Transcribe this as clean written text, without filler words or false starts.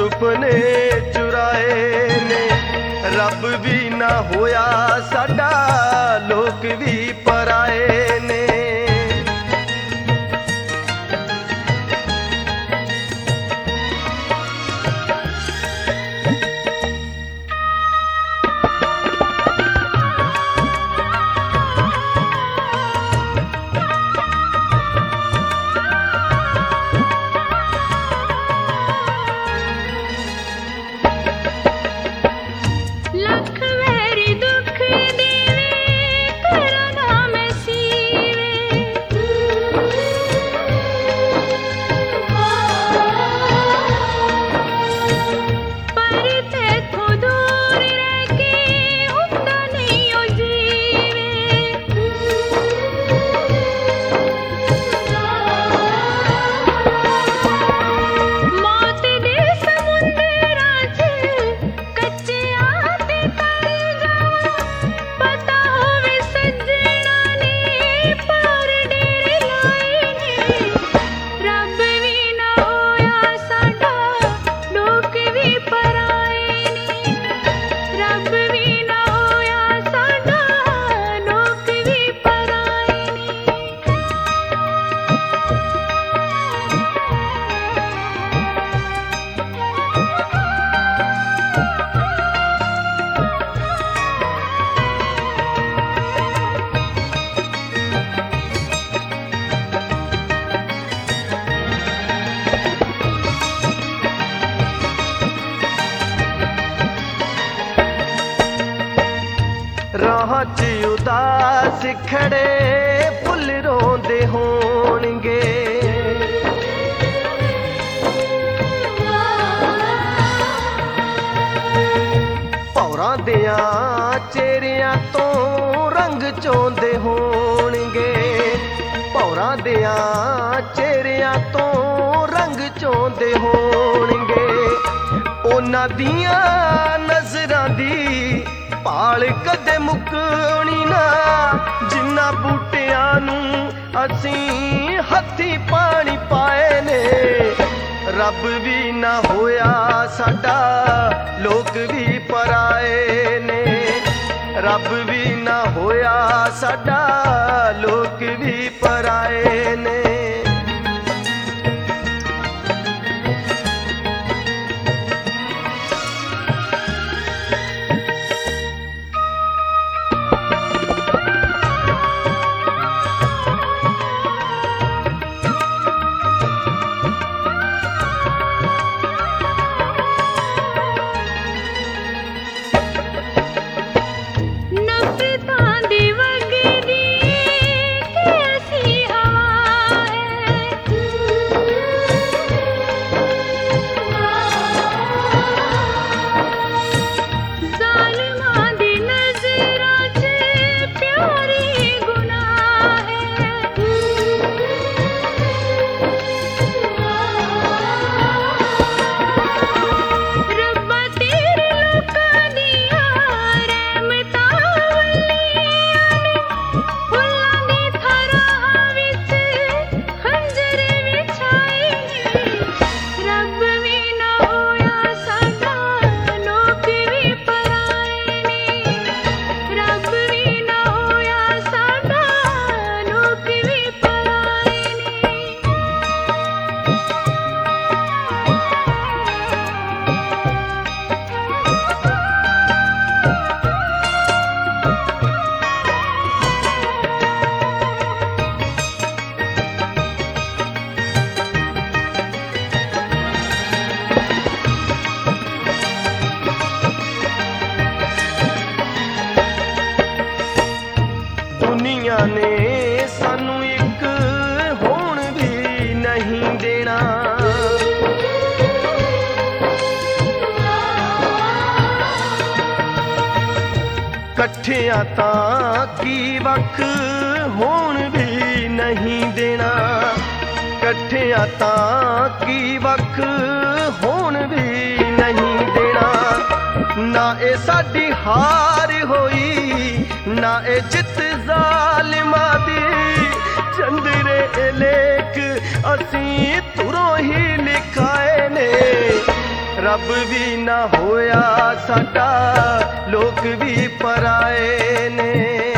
सुपने चुराए ने। रब भी ना होया साडा, लोक भी पराए ने। राह च उदास खड़े फुल रोंदे होणगे। भौरां दियां चेहरियां तो रंग चोंदे होणगे। भौरां दियां चेहरियां तो रंग चोंदे होणगे। उन्हां दियां नज़रां दी पाल कदे मुकनी ना, जिन्ना बूटियां नूं असीं हत्थी पानी पाए ने। रब भी ना होया साडा, लोक भी पराए ने। रब भी ना होया साडा, लोक भी पराए ने। दुनिया ने सानू एक होण भी नहीं देना। कट्ठियां तां की वख होण भी नहीं देना। कट्ठियां तां की वख होण भी नहीं देना। ना ए साडी हार होई, ना ए जित ज़ालिमां दी। चंदरे लेख असीं तुरों ही लिखाए ने। ਰੱਬ ਵੀ ਨਾ ਹੋਇਆ ਸਾਡਾ, ਲੋਕ ਵੀ ਪਰਾਏ ਨੇ।